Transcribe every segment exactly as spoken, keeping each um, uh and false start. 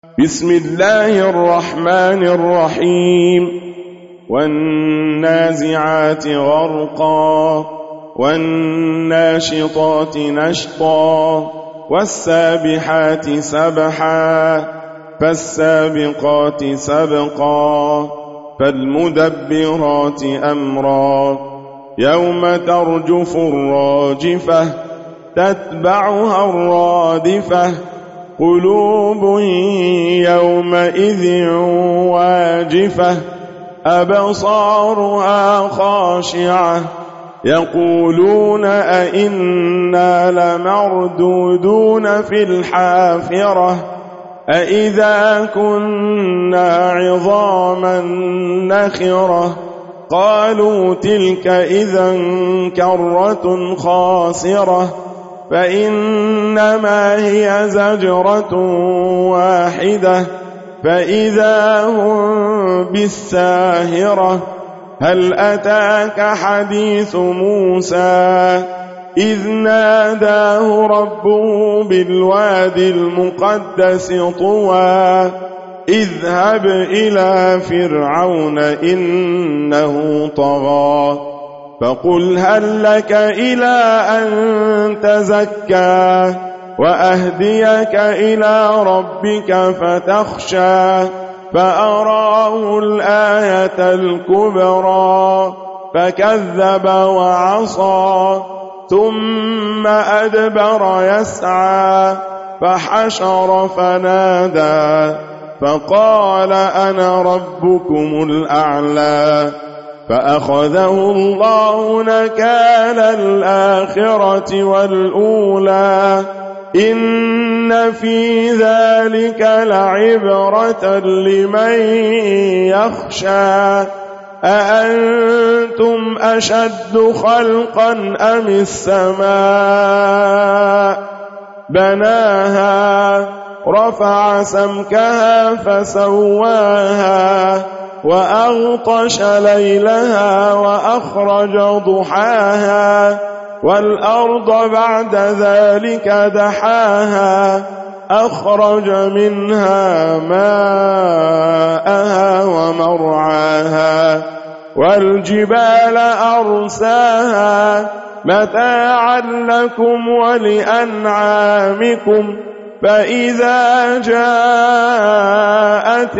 بسم الله الرحمن الرحيم والنازعات غرقا والناشطات نشطا والسابحات سبحا فالسابقات سبقا فالمدبرات أمرا يوم ترجف الراجفة تتبعها الرادفة قلوب يومئذ واجفة أبصارها خاشعة يقولون أئنا لمردودون في الحافرة أئذا كنا عظاما نخرة قالوا تلك إذا كرة خاسرة فإنما هي زجرة واحدة فإذا هم بالساهرة هل أتاك حديث موسى إذ ناداه ربه بالوادي المقدس طوى اذهب إلى فرعون إنه طغى فقل هل لك إلى أن تزكى وأهديك إلى ربك فتخشى فأراه الآية الكبرى فكذب وعصى ثم أدبر يسعى فحشر فنادى فقال أنا ربكم الأعلى فأخذه الله نكال الآخرة والأولى إن في ذلك لعبرة لمن يخشى أأنتم أشد خلقا أم السماء بناها رفع سمكها فسواها وأغطش ليلها وأخرج ضحاها والأرض بعد ذلك دحاها أخرج منها ماءها ومرعاها والجبال أرساها متاعا لكم ولأنعامكم فإذا جاءت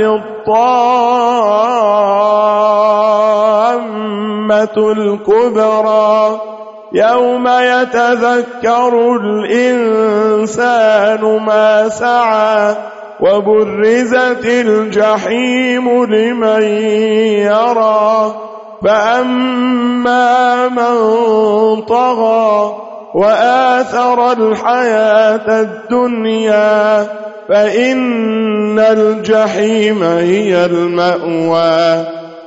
الطامة الكبرى يوم يتذكر الإنسان ما سعى وبرزت الجحيم لمن يرى فأما من طغى وآثر الحياة الدنيا فإن الجحيم هي المأوى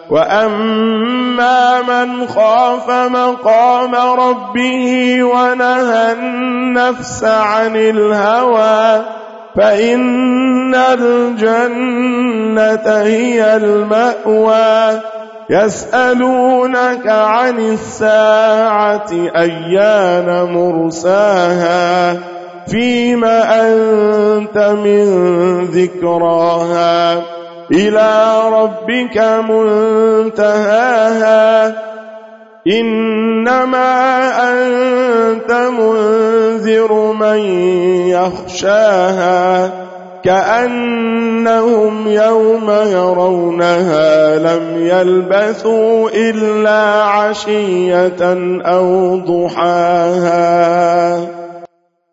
وأما من خاف مقام ربه ونهى النفس عن الهوى فإن الجنة هي المأوى يسألونك عن الساعة أيان مرساها فيما أنت من ذكراها إلى ربك منتهاها إنما أنت منذر من يخشاها كأنهم يوم يرونها لم يلبثوا إلا عشية أو ضحاها.